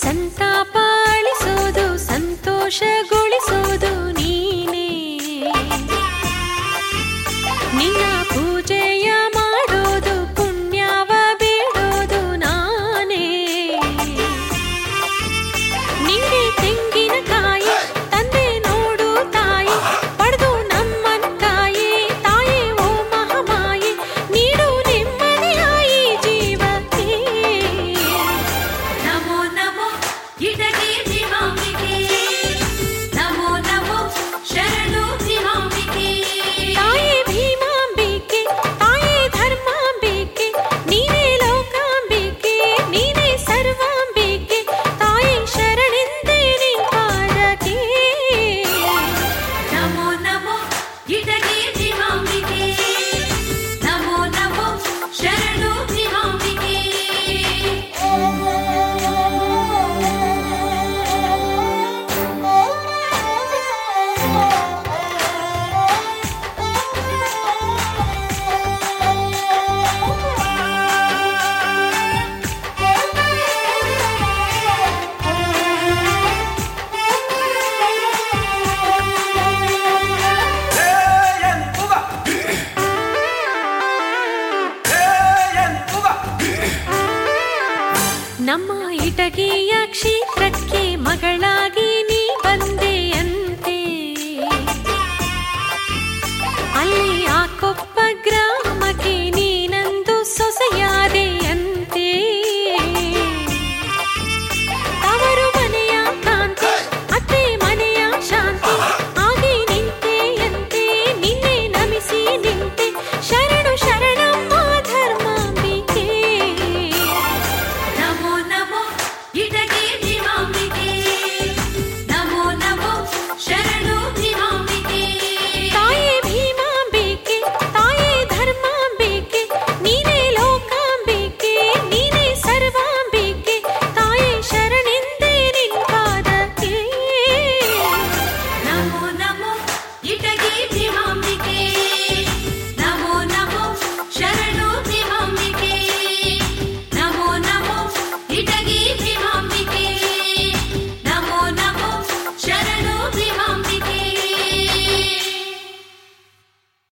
ಸಂತಾಪ ಅಳಿಸೋದು ಸಂತೋಷಗೊಳಿಸೋದು ನೀನೇ. ನಿನ್ನ ಪೂಜೆಯ ಮಾಡೋದು ಪುಣ್ಯವ ಬೇಡೋದು ನಾನೇ. ನಿಂಗೆ ತೆಂಗಿನಕಾಯಿ ತಂದೆ ನೋಡು ತಾಯಿ, ಪಡೆದು ನಮ್ಮನ್ ಕಾಯಿ ತಾಯಿ ಓ ಮಹಾಮಾಯಿ, ನೀಡು ನೆಮ್ಮದಿಯಾಯಿ ಜೀವಕ್ಕೆ. ನಮೋ ನಮೋ ಇಟಗಿ ಭೀಮಾಂಬಿಕೆ, ನಮೋ ನಮೋ ಶರಣು ಭೀಮಾಂಬಿಕೆ. ತಾಯಿ ಭೀಮಾಂಬಿಕೆ, ತಾಯಿ ಧರ್ಮಾಂಬಿಕೆ, ನೀನೇ ಲೋಕಾಂಬಿಕೆ, ನೀನೇ ಸರ್ವಾಂಬಿಕೆ, ತಾಯಿ ಶರಣೆಂದೇ ನಿನ್ ಪಾದಕ್ಕೆ. ನಮೋ ನಮೋ ಇಟಗಿ ಭೀಮಾಂಬಿಕೆ, ನಮೋ ನಮೋ ಶರಣು ಭೀಮಾಂಬಿಕೆ. ನಮ್ಮ ಇಟಗಿಯ ಕ್ಷೇತ್ರ